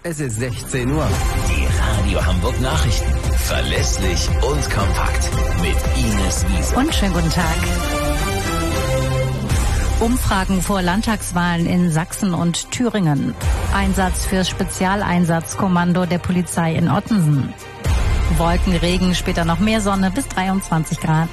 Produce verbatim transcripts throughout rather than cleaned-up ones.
Es ist sechzehn Uhr. Die Radio Hamburg Nachrichten. Verlässlich und kompakt. Mit Ines Wiese. Und schönen guten Tag. Umfragen vor Landtagswahlen in Sachsen und Thüringen. Einsatz fürs Spezialeinsatzkommando der Polizei in Ottensen. Wolkenregen, später noch mehr Sonne bis dreiundzwanzig Grad.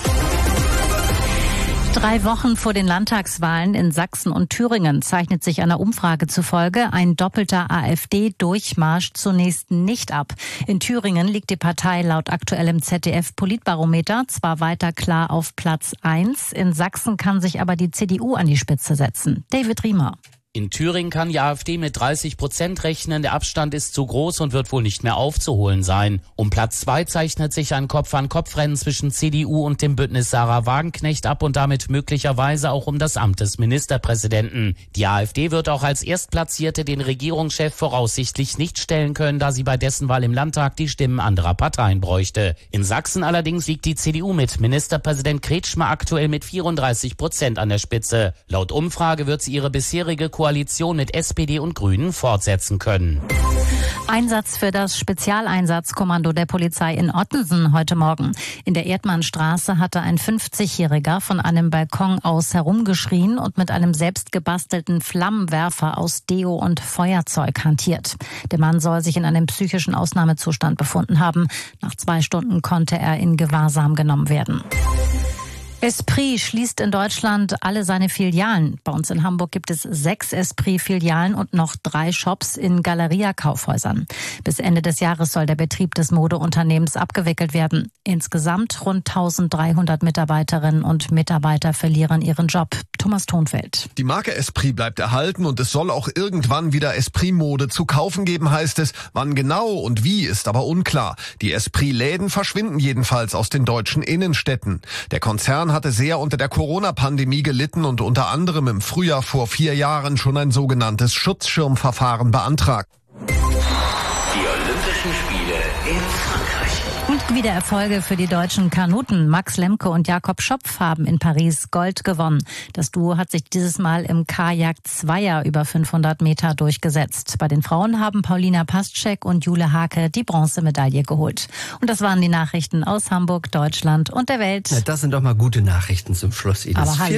Drei Wochen vor den Landtagswahlen in Sachsen und Thüringen zeichnet sich einer Umfrage zufolge ein doppelter AfD-Durchmarsch zunächst nicht ab. In Thüringen liegt die Partei laut aktuellem Z D F-Politbarometer zwar weiter klar auf Platz eins, in Sachsen kann sich aber die C D U an die Spitze setzen. David Riemer. In Thüringen kann die AfD mit dreißig Prozent rechnen. Der Abstand ist zu groß und wird wohl nicht mehr aufzuholen sein. Um Platz zwei zeichnet sich ein Kopf-an-Kopf-Rennen zwischen C D U und dem Bündnis Sarah Wagenknecht ab und damit möglicherweise auch um das Amt des Ministerpräsidenten. Die AfD wird auch als Erstplatzierte den Regierungschef voraussichtlich nicht stellen können, da sie bei dessen Wahl im Landtag die Stimmen anderer Parteien bräuchte. In Sachsen allerdings liegt die C D U mit Ministerpräsident Kretschmer aktuell mit vierunddreißig Prozent an der Spitze. Laut Umfrage wird sie ihre bisherige Koalition mit S P D und Grünen fortsetzen können. Einsatz für das Spezialeinsatzkommando der Polizei in Ottensen heute Morgen. In der Erdmannstraße hatte ein fünfzigjähriger von einem Balkon aus herumgeschrien und mit einem selbst gebastelten Flammenwerfer aus Deo und Feuerzeug hantiert. Der Mann soll sich in einem psychischen Ausnahmezustand befunden haben. Nach zwei Stunden konnte er in Gewahrsam genommen werden. Esprit schließt in Deutschland alle seine Filialen. Bei uns in Hamburg gibt es sechs Esprit-Filialen und noch drei Shops in Galeria-Kaufhäusern. Bis Ende des Jahres soll der Betrieb des Modeunternehmens abgewickelt werden. Insgesamt rund eintausenddreihundert Mitarbeiterinnen und Mitarbeiter verlieren ihren Job. Thomas Thonfeld. Die Marke Esprit bleibt erhalten und es soll auch irgendwann wieder Esprit-Mode zu kaufen geben, heißt es. Wann genau und wie, ist aber unklar. Die Esprit-Läden verschwinden jedenfalls aus den deutschen Innenstädten. Der Konzern hatte sehr unter der Corona-Pandemie gelitten und unter anderem im Frühjahr vor vier Jahren schon ein sogenanntes Schutzschirmverfahren beantragt. Die Olympischen Spiele in Frankreich. Und wieder Erfolge für die deutschen Kanuten. Max Lemke und Jakob Schopf haben in Paris Gold gewonnen. Das Duo hat sich dieses Mal im Kajak-Zweier über fünfhundert Meter durchgesetzt. Bei den Frauen haben Paulina Pastschek und Jule Hake die Bronzemedaille geholt. Und das waren die Nachrichten aus Hamburg, Deutschland und der Welt. Na, das sind doch mal gute Nachrichten zum Schluss, Ines. Aber hallo.